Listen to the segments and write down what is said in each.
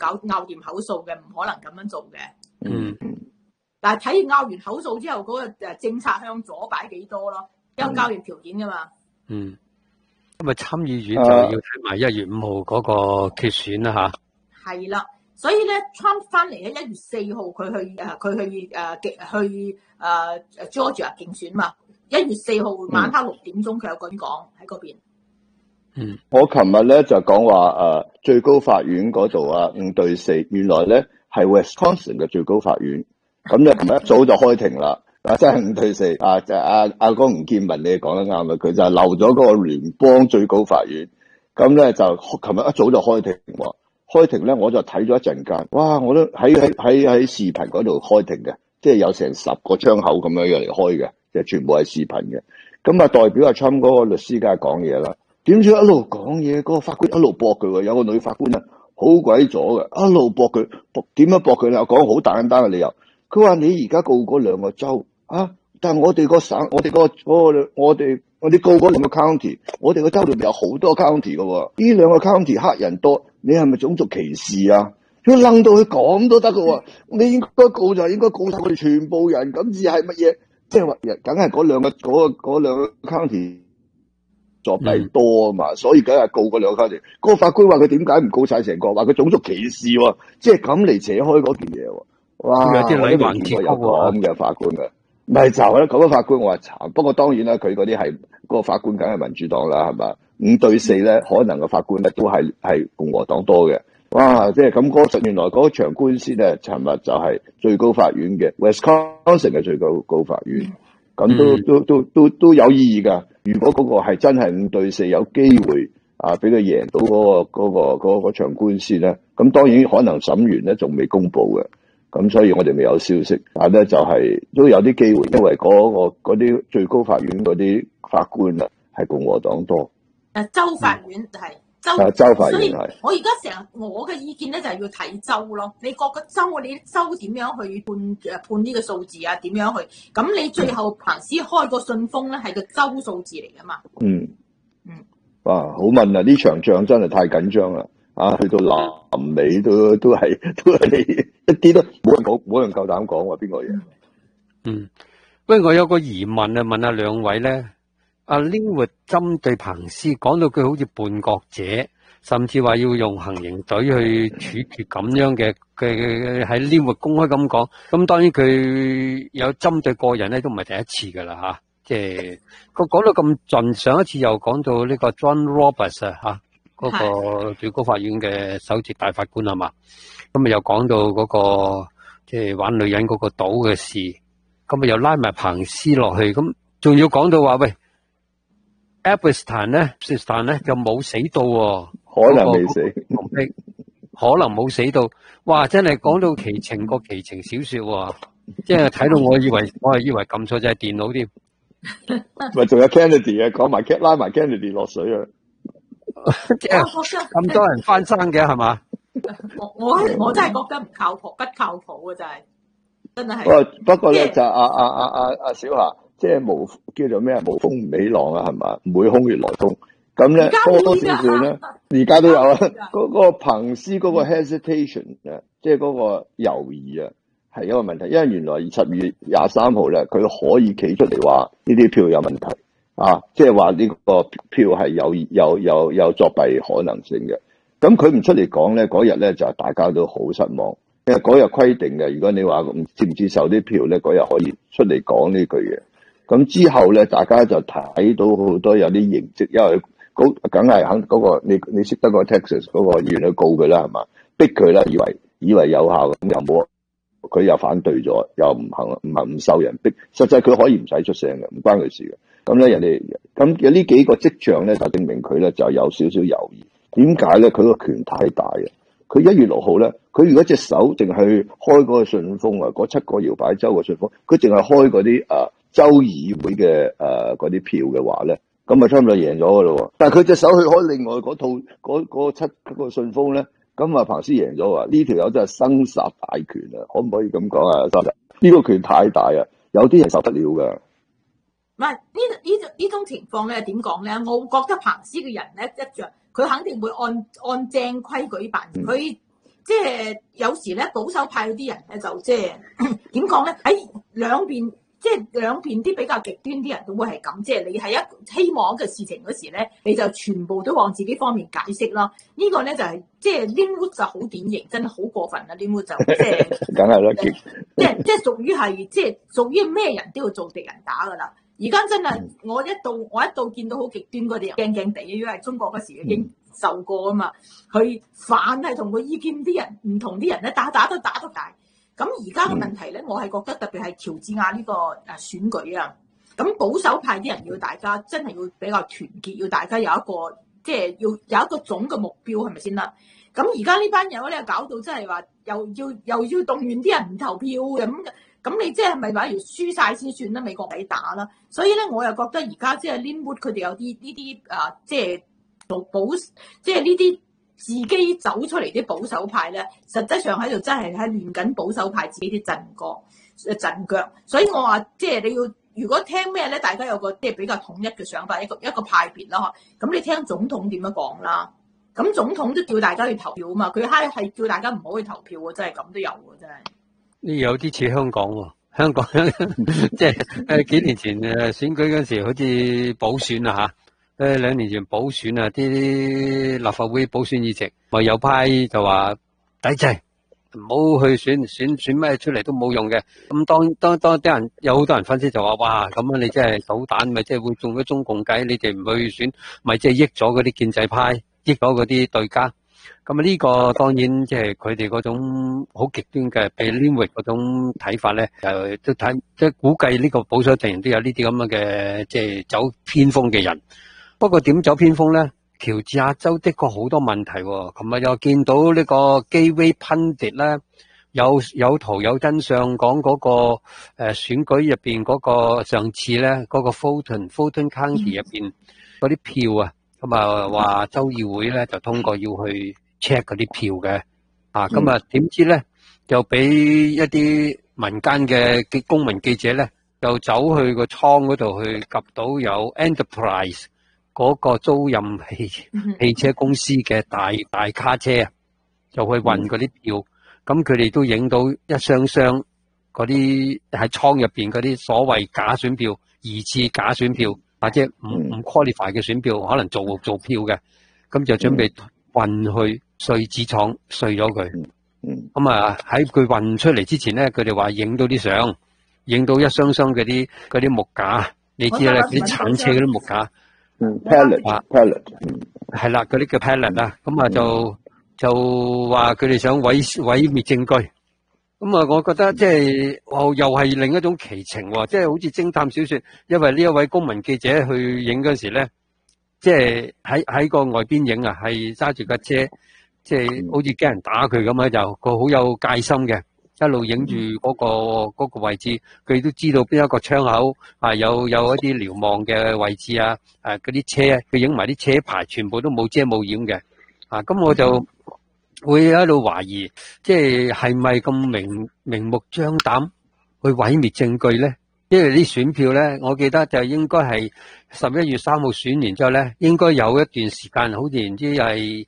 拗掂口數嘅，唔可能咁樣做嘅。 嗯。 但係睇拗完口數之後，嗰個政策向左擺幾多咯，有交易條件噶嘛。 嗯。咁啊，參議院就要睇埋1月5號嗰個決選啦吓。 係啦，所以咧 ，Trump 翻嚟喺1月4號佢去Georgia 競選嘛。1月4號晚黑6點鐘，佢有咁講喺嗰邊。 嗯，我琴日咧就講話最高法院嗰度5對4，原來咧係 Wisconsin 嘅最高法院。咁咧琴日一早就開庭啦。真係5對4就阿哥吳建文你講得啱啊，佢就漏咗嗰個聯邦最高法院。咁咧就琴日一早就開庭喎。開庭咧我就睇咗一陣間，哇！我都喺視頻嗰度開庭嘅，即係有成10個窗口咁樣嚟開嘅，即係全部係視頻嘅。咁啊代表阿 Trump 嗰個律師梗係講嘢啦。點知一路講嘢，嗰個法官一路駁佢喎，有個女法官啊，好鬼咗嘅，一路駁佢，點樣駁佢咧？我講好簡單嘅理由，佢話你而家告嗰2個州但係我哋個省，我哋告嗰2個 county， 我哋個州裏面有好多 county 嘅喎，呢2個 county 黑人多，你係咪種族歧視啊？佢愣到佢講都得嘅喎，你應該告就係應該告晒我哋全部人，咁至係乜嘢？即係話，梗係嗰兩個 county 作弊多啊嘛，所以梗係告嗰2個 county。嗰個法官話佢點解唔告晒成個？話佢種族歧視喎，即係咁嚟扯開嗰件嘢喎。哇！ 有啲禮環結有咁嘅法官嘅。唔係就係咧，咁嘅法官我話慘，不過當然啦，佢嗰啲係嗰個法官梗係民主黨啦，係嘛？5對4咧，可能個法官咧都係共和黨多嘅。哇！即係咁原來嗰場官司咧，尋日就係最高法院嘅 Wisconsin 嘅最高法院，咁都有意義㗎。如果嗰個係真係5對4有機會俾佢贏到嗰場官司咧，咁當然可能審完咧仲未公佈嘅。咁所以我哋未有消息，但係咧就係都有啲機會，因為嗰啲最高法院嗰啲法官係共和黨多。 州法院係州法院係。 我而家我嘅意見咧就係要睇州咯。你各個州你州點樣去判呢個數字啊？點樣去？咁你最後彭斯開個信封咧係個州數字嚟噶嘛？ 哇！好問啊！呢場仗真係太緊張啦。去到臨尾都係一啲都冇人夠膽講話邊個嘢。 不過我有個疑問啊，問下兩位咧。阿 Linwood 針對彭斯講到佢好似叛國者，甚至話要用行刑隊去處決咁樣嘅，佢喺 Linwood 公開咁講。咁當然佢有針對個人咧，都唔係第一次噶啦吓。即係佢講到咁盡，上一次又講到呢個 John Roberts 嗰個最高法院嘅首席大法官係嘛？咁又講到嗰個即係玩女人嗰個賭嘅事，咁又拉埋彭斯落去，咁仲要講到話喂 Epstein 咧就冇死到喎， 可能未死， 可能冇死到，哇！真係講到奇情個奇情小說喎，即係睇到我係以為撳錯就係電腦添。 咪仲有 Kennedy 啊，講埋拉埋 Kennedy 落水啊！ 即係咁多人翻生嘅係嘛？ 我真係覺得不靠譜啊！真係。 不過咧就阿小霞，即係叫做咩無風唔起浪啊，係嘛？唔會空穴來風。咁咧多少少咧，而家都有啊。嗰個彭斯嗰個 hesitation 即係嗰個猶豫係一個問題，因為原來10月23號咧，佢可以企出嚟話呢啲票有問題。即係話呢個票係有作弊可能性嘅，咁佢唔出嚟講咧，嗰日咧就大家都好失望，因為嗰日規定嘅，如果你話接唔接受啲票咧，嗰日可以出嚟講呢句嘢。咁之後咧，大家就睇到好多有啲形跡，因為梗係肯嗰個你識得個 Texas 嗰個議員去告佢啦，係嘛？逼佢啦，以為有效，咁又冇，佢又反對咗，又唔受人逼，實際佢可以唔使出聲嘅，唔關佢事嘅。咁咧，人哋咁有呢幾個跡象咧，就證明佢咧就有少少猶豫。點解咧？佢個權太大啊！佢1月6號咧，佢如果隻手淨係開嗰個信封嗰7個搖擺州嘅信封，佢淨係開嗰啲州議會嘅嗰啲票嘅話咧，咁啊差唔多贏咗噶咯。但係佢隻手去開另外嗰套嗰7個信封咧，咁啊彭斯贏咗啊！呢條友真係生殺大權啊！可唔可以咁講啊？呢個權太大啊！有啲人受得了噶。 唔係呢種情況咧，點講咧？我覺得彭斯嘅人咧一樣，佢肯定會按正規舉辦。佢即係有時咧保守派嗰啲人咧就即係點講咧，喺兩邊。即係兩邊啲比較極端啲人都會係咁，即係你係一希望嘅事情嗰時咧，你就全部都往自己方面解釋啦。呢個咧就係即係 Linwood 就好典型，真係好過分啦。Linwood 就即係梗係啦， 即係屬於係即係屬於咩人都要做敵人打㗎啦。而家真係我一到見到好極端嗰啲人驚驚地，因為中國嗰時已經受過啊嘛。佢凡係同佢意見啲人唔同啲人咧，打都大。咁而家嘅問題咧，我係覺得特別係喬治亞呢個選舉啊，咁保守派啲人要大家真係要比較團結，要大家有一個即係要有一個總嘅目標，係咪先啦？咁而家呢班友咧搞到真係話又要動員啲人唔投票咁你即係咪話要輸晒先算啦？美國抵打啦，所以咧我又覺得而家即係 Linwood 佢哋有啲呢啲即係即係呢啲。自己走出嚟啲保守派咧，實際上喺度真係喺亂緊保守派自己啲陣腳，所以我話即係你要如果聽咩咧，大家有個即係比較統一嘅想法，一個派別啦嗬。咁你聽總統點樣講啦？咁總統都叫大家去投票啊嘛，佢係叫大家唔好去投票喎，真係咁都有喎，真係。 呢有啲似香港喎，香港即係幾年前選舉嗰時好似補選啊嚇。2年前補選啊，啲立法會補選議席，咪有派就話抵制，唔好去選咩出嚟都冇用嘅。咁當啲人有好多人分析就話，哇，咁樣你真係搗蛋，咪即係會中咗中共計，你哋唔去選，咪即係益咗嗰啲建制派，益咗嗰啲對家。咁啊呢個當然即係佢哋嗰種好極端嘅被 Linwood 嗰種睇法咧，都睇即係估計呢個保守陣營都有呢啲咁樣嘅即係走偏鋒嘅人。不過點走偏鋒咧？喬治亞州的確好多問題喎。琴日又見到呢個 Gateway Pundit 咧，有圖有真相講嗰個選舉入邊嗰個上次咧嗰個 Fulton County 入邊嗰啲票啊，咁啊話州議會咧就通過要去 check 嗰啲票嘅，咁啊點知咧就俾一啲民間嘅公民記者咧，又走去個倉嗰度去及到有 Enterprise。嗰個租賃汽車公司嘅大卡車啊，就去運嗰啲票，咁佢哋都影到一箱箱嗰啲喺倉入邊嗰啲所謂假選票、疑似假選票或者唔 qualify 嘅選票，可能做票嘅，咁就準備運去碎紙廠碎咗佢。咁啊喺佢運出嚟之前咧，佢哋話影到啲相，影到一箱箱嗰啲木架，你知啦，啲鏟車嗰啲木架。 pallet 係啦，嗰啲叫 pallet 啦，咁啊就話佢哋想毀滅證據，咁啊，我覺得即係又係另一種奇情喎，即係好似偵探小說，因為呢一位公民記者去影嗰時咧，即係喺個外邊影啊，係揸住架車，即係好似驚人打佢咁啊，就佢好有戒心嘅。一路影住嗰個位置，佢都知道邊一個窗口有一啲瞭望嘅位置啊，嗰啲車，佢影埋啲車牌，全部都冇遮冇掩嘅，咁我就會喺度懷疑，即係咪咁明目張膽去毀滅證據咧？因為啲選票咧，我記得就應該係11月3號選完之後咧，應該有一段時間，好似唔知係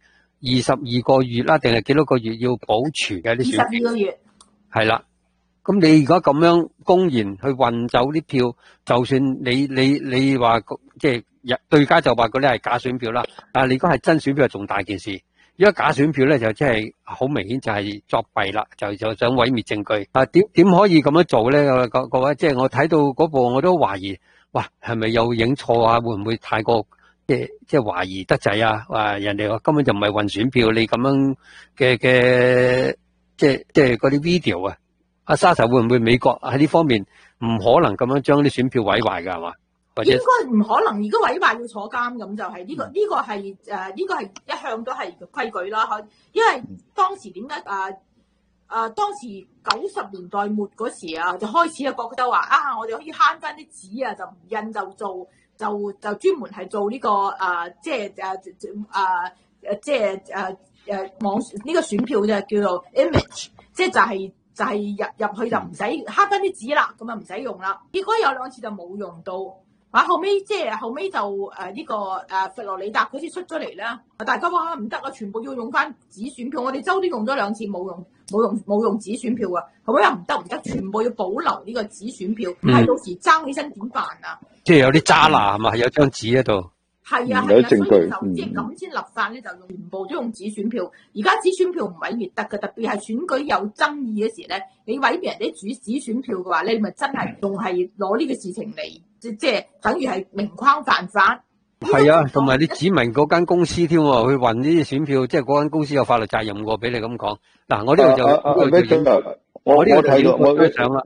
22個月啦，定係幾多個月要保存嘅啲選票。 22個月。 係啦，咁你如果咁樣公然去運走啲票，就算你話即係對家就話嗰啲係假選票啦，但係你如果係真選票，係仲大件事。如果假選票咧，就真係好明顯就係作弊啦，就想毀滅證據。點可以咁樣做咧？各位，即係我睇到嗰部我都懷疑，哇，係咪有影錯啊？會唔會太過即係懷疑得滯啊？話人哋話根本就唔係運選票，你咁樣嘅。即係嗰啲 video 啊，阿莎莎會唔會美國喺呢方面唔可能咁樣將啲選票毀壞㗎係嘛？或者應該唔可能，如果毀壞要坐監咁就係呢個係呢個係一向都係規矩啦。因為當時點解當時90年代末嗰時啊，就開始覺得話我哋可以慳翻啲紙啊，就唔印就做就專門係做呢個網呢個選票就叫做 image， 即係就係入去就唔使慳翻啲紙啦，咁啊唔使用啦。結果有2次就冇用到， 後尾就呢個佛羅里達嗰次出咗嚟啦，大家話唔得啊，全部要用翻紙選票。我哋州都用咗2次冇用紙選票啊，後尾又唔得，全部要保留呢個紙選票，係到時爭起身點辦啊？ 即係有啲渣拿係嘛，有張紙喺度。 係啊， 有證據， 所以就即係咁先立法咧，就全部都用紙選票。而家紙選票唔毀滅得嘅，特別係選舉有爭議嘅時咧，你毀滅人哋紙選票嘅話咧，你咪真係仲係攞呢個事情嚟，即係等於係明框犯法。 係啊，同埋你指明嗰間公司添喎，去運呢啲選票，即係嗰間公司有法律責任喎，俾你咁講。嗱，我呢度就我睇到我相啦。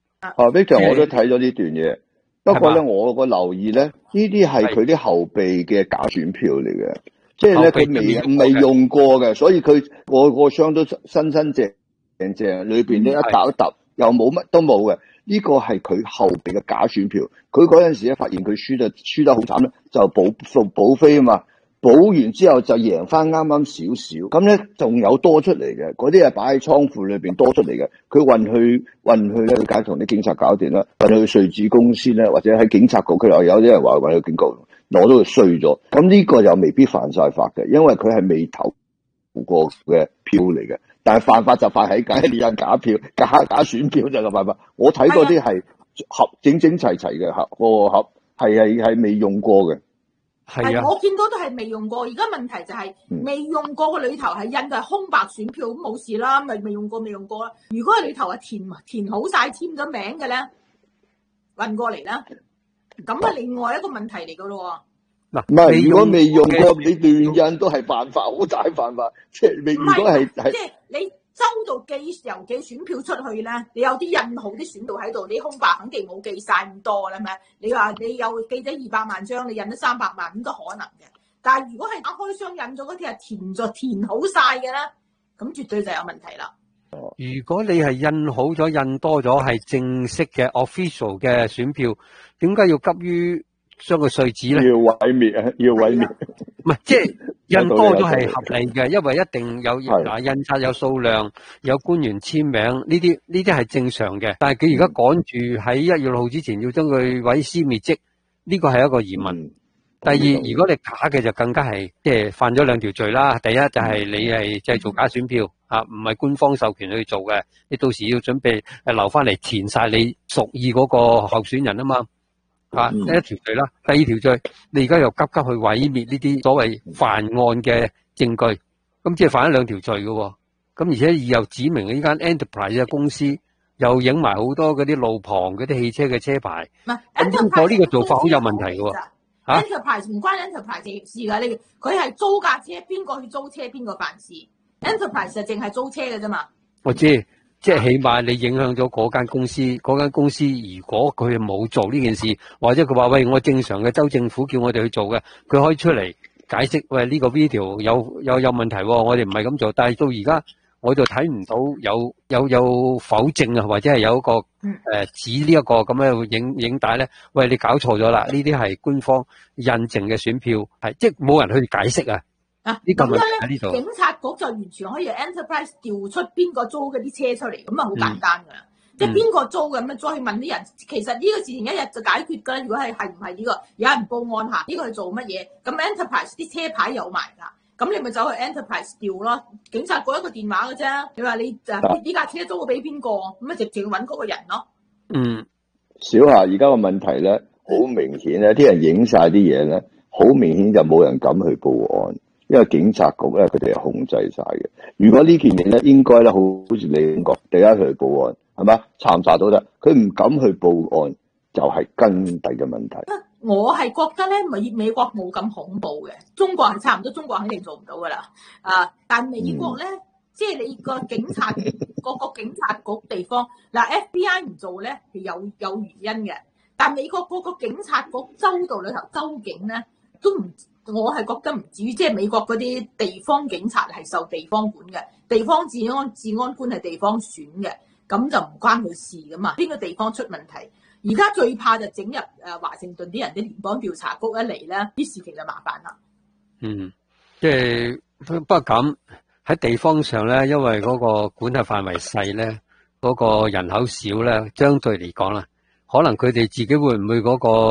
Victor 我都睇咗呢段嘢。不過咧，我個留意咧，呢啲係佢啲後備嘅假選票嚟嘅，即係咧佢未用過嘅，所以佢個箱都新淨，裏邊咧一揼一揼又冇乜都冇嘅。呢個係佢後備嘅假選票。佢嗰陣時咧發現佢輸得好慘咧，就補飛啊嘛。補完之後就贏翻啱少少，咁咧仲有多出嚟嘅，嗰啲係擺喺倉庫裏邊多出嚟嘅，佢運去咧，佢梗係同啲警察搞掂啦，運去稅紙公司咧，或者喺警察局，佢又有啲人話運去警局攞到佢衰咗，咁呢個又未必犯晒法嘅，因為佢係未投過嘅票嚟嘅，但係犯法就犯喺梗係你印假票、假選票就係犯法。我睇嗰啲係整齊嘅個盒係未用過嘅。 係啊， 我見到都係未用過，而家問題就係未用過個裏頭係印嘅係空白選票，咁冇事啦，咪未用過啦。如果係裏頭係填好晒簽咗名嘅咧，運過嚟啦，咁係另外一個問題嚟噶咯。 嗱，唔係如果未用過，你亂印都係犯法，好大犯法。即係你如果係即係你州度郵寄選票出去咧，你有啲印好啲選票喺度，你空白肯定冇寄晒咁多啦，係咪？你話你有記者200萬張，你印咗300萬咁都可能嘅。但係如果係打開箱印咗嗰啲係填好晒嘅啦，咁絕對就有問題啦。 如果你係印好咗、印多咗係正式嘅 official 嘅選票，點解要急於將個碎紙咧？ 要毀滅， 唔係，即係印多咗係合理嘅，因為一定有印刷有數量，有官員簽名，呢啲係正常嘅。但係佢而家趕住喺1月6號之前要將佢毀屍滅跡，呢個係一個疑問。第二，如果你假嘅就更加係即係犯咗2條罪啦。第一就係你係製造假選票啊，唔係官方授權去做嘅，你到時要準備留翻嚟填晒你屬意嗰個候選人啊嘛。呢一條罪啦，第2條罪，你而家又急去毀滅呢啲所謂犯案嘅證據，咁即係犯咗2條罪嘅。咁而且又指明呢間 Enterprise 嘅公司又影埋好多嗰啲路旁嗰啲汽車嘅車牌，咁呢個做法好有問題嘅。 Enterprise 唔關 Enterprise 事噶，佢係租架車，邊個去租車邊個犯事。Enterprise 就淨係租車嘅啫嘛。我知。 即係起碼你影響咗嗰間公司，如果佢冇做呢件事，或者佢話喂，我正常嘅州政府叫我哋去做嘅，佢可以出嚟解釋，喂，呢個 video 有問題，我哋唔係咁做。但係到而家我就睇唔到有否證啊，或者係有一個指呢一個咁嘅影帶咧，喂，你搞錯咗啦，呢啲係官方印證嘅選票，係即係冇人去解釋啊。呢個問題喺呢度， 警察局就完全可以 Enterprise 調出邊個租嗰啲車出嚟，咁啊好簡單噶啦。即係邊個租嘅咁啊，再去問啲人。其實呢個事情一日就解決噶啦。如果係唔係呢個有人報案下，呢個係做乜嘢？咁 Enterprise 啲車牌有埋噶，咁你咪走去 Enterprise 調咯。警察局一個電話嘅啫。你話你呢架車租俾邊個，咁啊直接揾嗰個人咯。 小夏而家個問題咧，好明顯咧，啲人影晒啲嘢咧，好明顯就冇人敢去報案。因為警察局咧，佢哋係控制晒嘅。如果呢件嘢咧，應該咧，好似你咁講，第一佢去報案，係嘛？查唔查到得？佢唔敢去報案，就係根底嘅問題。 我係覺得咧，美國冇咁恐怖嘅，中國係差唔多，中國肯定做唔到噶啦。但美國咧，即係你個警察個警察局地方嗱 ，FBI 唔做咧係有原因嘅。但美國嗰個警察局州度裏頭州警咧都唔。我係覺得唔至於，即係美國嗰啲地方警察係受地方管嘅，地方治安官係地方選嘅，咁就唔關佢事噶嘛。邊個地方出問題？而家最怕就整入華盛頓啲人啲聯邦調查局一嚟咧，啲事情就麻煩啦。 即係不過咁喺地方上咧，因為嗰個管轄範圍細咧，嗰個人口少咧，相對嚟講啦，可能佢哋自己會唔會嗰個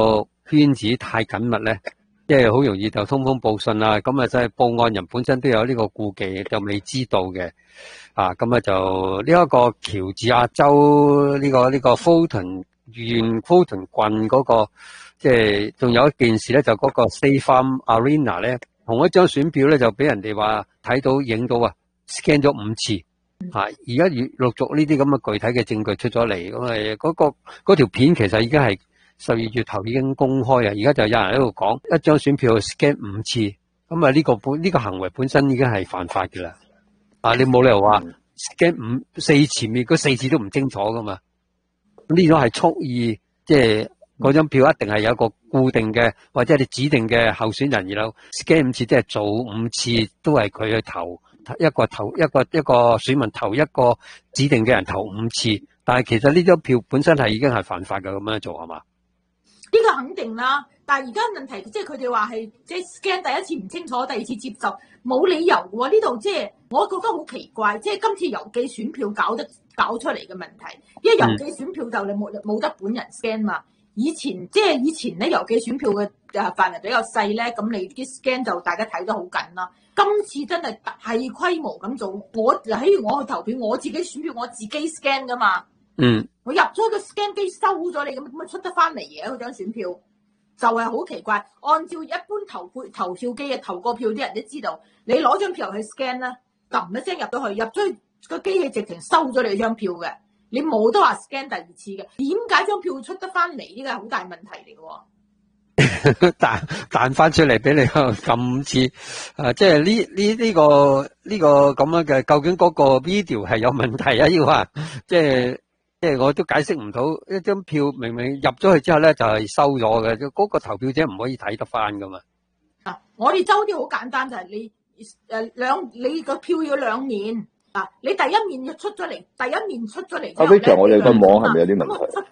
圈子太緊密咧，即係好容易就通風報信啦。咁啊，即係報案人本身都有呢個顧忌，就未知道嘅。咁啊就呢一個喬治亞州呢個 Fulton 縣 Fulton 郡嗰個，即係仲有一件事咧，就嗰個 State Farm Arena 咧，同一張選票咧就俾人哋話睇到影到scan 咗5次。而家陸續呢啲咁嘅具體嘅證據出咗嚟，咁嗰條片其實已經係12月頭已經公開啊！而家就有人喺度講一張選票 scan 5次，咁啊呢個行為本身已經係犯法㗎啦。你冇理由話 scan 4次面嗰4次都唔清楚噶嘛？呢種係蓄意，即係嗰張票一定係有一個固定嘅或者你指定嘅候選人，然後 scan 5次，即係做5次都係佢去投。一個選民投一個指定嘅人投5次，但係其實呢張票本身係已經係犯法嘅，咁樣做係嘛？ 呢個肯定啦，但係而家問題即係佢哋話係即係 scan 第一次唔清楚，第2次接受，冇理由喎。呢度即係我覺得好奇怪，即係今次郵寄選票搞出嚟嘅問題，因為郵寄選票就你冇得本人 scan 嘛。以前咧郵寄選票嘅範圍比較細咧，咁你啲 scan 就大家睇得好緊啦。今次真係大規模咁做，我去投票，我自己選票我自己 scan 噶嘛。我入咗個 scan 機收咗你，咁咪出得翻嚟嘅嗰張選票，就係好奇怪。按照一般投票機嘅投過票啲人都知道，你攞張票去 scan 啦，撳一聲入咗去個機器直情收咗你張票嘅。你冇得話 scan 第2次嘅，點解張票出得翻嚟？呢個係好大問題嚟嘅。 彈翻出嚟俾你撳5次，即係呢個咁樣嘅，究竟嗰個 video 係有問題啊？要話即係我都解釋唔到，一張票明明入咗去之後咧就係收咗嘅，嗰個投票者唔可以睇得翻噶嘛。 我哋州啲好簡單，就係你個票要2面。你第一面出咗嚟，阿 Victor，我哋個網係咪有啲問題？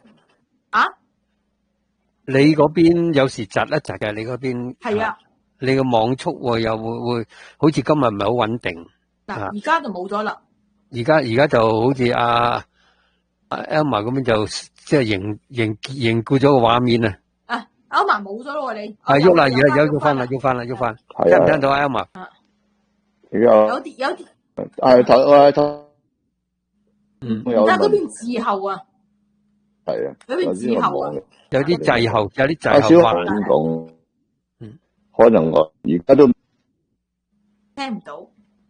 你嗰邊有時窒一窒嘅，你嗰邊係啊， 你個網速又會好似今日唔係好穩定。 而家就冇咗啦。而家就好似阿 Elma 咁樣就即係凝固咗個畫面啊。 Elma 冇咗咯，你喐啦，而家喐翻啦，聽唔聽到 Elma？ 有啲。 睇， 而家嗰邊滯後啊， 係啊， 嗰邊滯後啊， 有啲滯後話點講？可能我而家都聽唔到，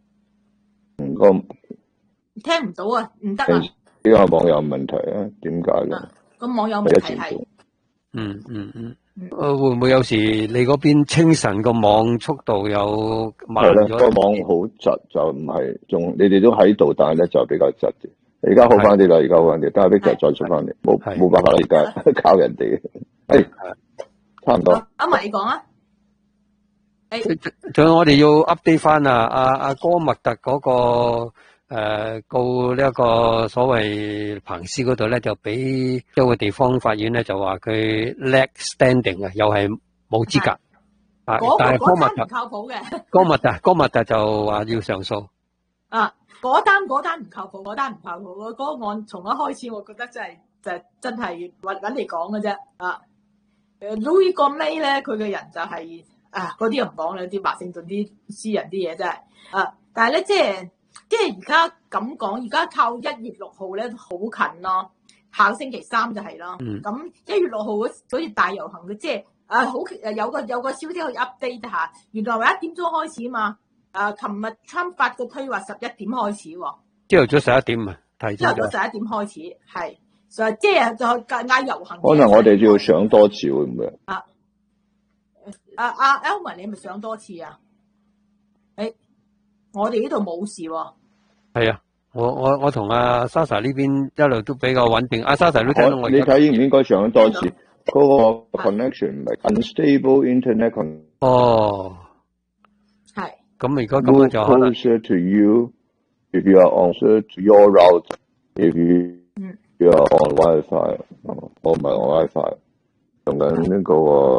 聽唔到啊，唔得啊！ 呢個網友問題啊？點解嘅？ 個網友問題係， 會唔會有時你嗰邊清晨個網速度有慢咗？ 個網好窒，就唔係你哋都喺度，但係咧就比較窒啲。而家好翻啲啦，而家好翻啲，但係 Victor 再出翻嚟，冇辦法啦，而家靠人哋。差唔多。 阿文你講啊。 仲有我哋要 update 翻阿哥麥特嗰個告呢一個所謂彭斯嗰度咧，就俾一個地方法院咧就話佢 lack standing 啊，又係冇資格。但係哥麥特唔靠譜嘅。哥麥特就話要上訴。 嗰單唔靠譜，嗰個案從一開始，我覺得真係揾嚟講嘅啫。Louis Gohmert咧，佢嘅人就係嗰啲又唔講啦，啲華盛頓啲私人啲嘢真係但係咧即係而家咁講，而家靠1月6號咧好近咯，下個星期3就係啦。咁1月6號好似大遊行嘅，即係有個消息去 update 下，原來話1點鐘開始嘛。琴日 Trump 發個推話11點開始喎。 朝頭早11點啊，提早咗。 朝頭早11點開始，係即係就嗌遊行。 可能我哋要上多次會唔會？ Elman 你咪上多次啊？我哋呢度冇事喎。 係啊，我同阿 Sasha 呢邊一路都比較穩定。阿 Sasha 都聽到我。 你睇應唔應該上多次？嗰個 connection 唔係 unstable internet connection。 哦。係。咁如果咁樣就可能。 Closer to you if you are closer to your router if you are on WiFi。我唔係 on WiFi， 用緊呢個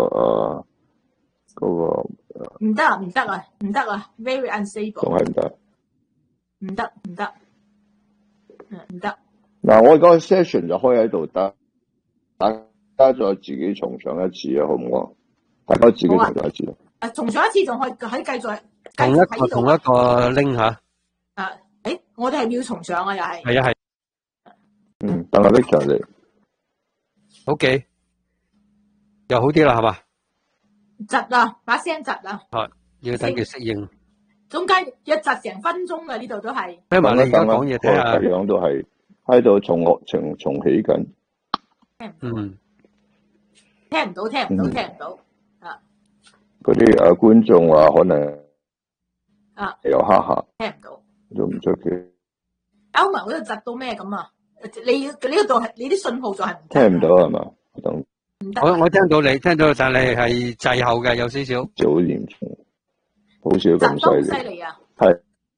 嗰個。 唔得啊 ，very unstable。 仲係唔得。 唔得。 嗱，我嗰個 session 就開喺度得， 家再自己重上一次啊，好唔好？大家自己重上一次。 重上一次仲可以繼續同一個 link 吓。 我哋係要重上啊，又係。 係啊係。 等我拎上嚟。 OK， 又好啲啦，係嘛？ 窒啊，把聲窒啊。 要等佢適應。 中間要窒成分鐘嘅，呢度都係。 聽埋你而家講嘢，睇下。 樣都係喺度重起緊。 聽唔到。 嗰啲觀眾話可能有黑客， 聽唔到， 都唔出奇。 歐文嗰度窒到咩咁啊？你呢度係你啲信號就係唔聽唔到係嘛？ 我聽到你，但係滯後嘅，有少少。 好嚴重，好少咁犀利啊！係，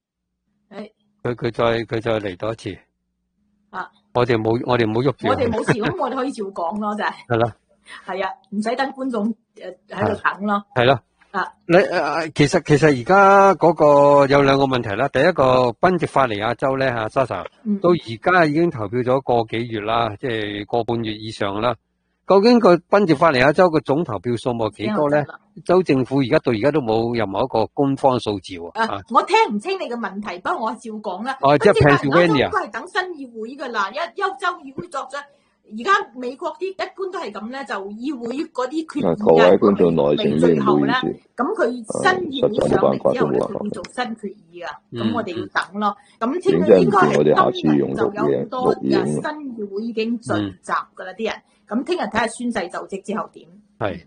佢再嚟多一次。我哋冇喐住。 我哋冇事，咁我哋可以照講咯，就係。係啦。係啊，唔使等觀眾喺度等咯。 係咯。你其實而家嗰個有兩個問題啦。第一個賓夕法尼亞州咧吓，Sasha 到而家已經投票咗個幾月啦，即係個半月以上啦。究竟個賓夕法尼亞州個總投票數目幾多咧？州政府到而家都冇任何一個官方數字喎。 我聽唔清你嘅問題，不過我照講啦。 即係 Pennsylvania 都係等新議會噶啦，州議會作咗。而家美國啲一般都係咁咧，就議會嗰啲決議各位觀眾耐性啲，唔好意思。 咁佢新議會上嚟之後咧，佢會做新決議噶。咁我哋要等咯。咁聽日應該係今日就有好多新議會已經聚集噶啦，啲人。咁聽日睇下宣誓就職之後點。係。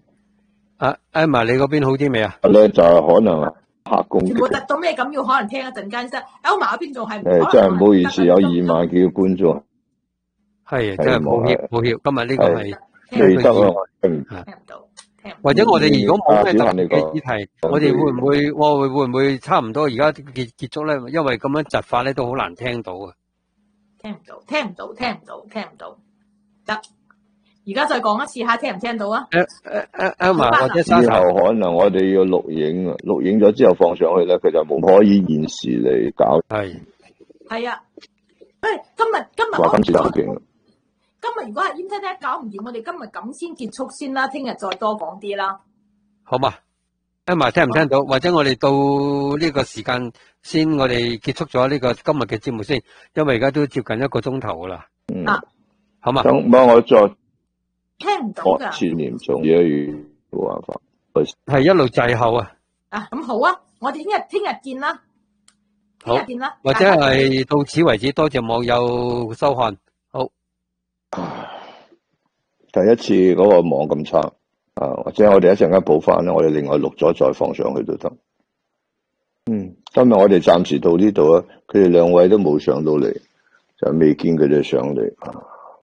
Emma 你嗰邊好啲未啊？ 咧就係可能黑攻擊。全部突到咩咁？要可能聽一陣間先。Emma 嗰邊仲係真係唔好意思，有2萬幾個觀眾。 係，真係抱歉。今日呢個係未得啊， 聽唔到。 或者我哋如果冇咩特別嘅議題，我哋會唔會差唔多而家結束咧？因為咁樣窒法咧都好難聽到啊。 聽唔到。得，而家再講一次下，聽唔聽到啊 ？Emma 或者之後可能我哋要錄影啊，錄影咗之後放上去咧，佢就冇可以現時嚟搞。 係啊，今日話今次就好勁。 今日如果係 internet 搞唔掂，我哋今日咁先結束先啦，聽日再多講啲啦。 好嘛 ，Emma 聽唔聽到？或者我哋到呢個時間先，我哋結束咗呢個今日嘅節目先，因為而家都接近1個鐘頭噶啦。好嘛。 咁幫我再聽唔到噶。 前年仲嘢語冇辦法， 係一路滯後啊。 咁好啊，我哋聽日見啦。聽日見啦。 或者係到此為止，多謝網友收看。好。 第一次嗰個網咁差或者我哋一陣間補翻咧，我哋另外錄咗再放上去都得。今日我哋暫時到呢度啊，佢哋2位都冇上到嚟，就未見佢哋上嚟。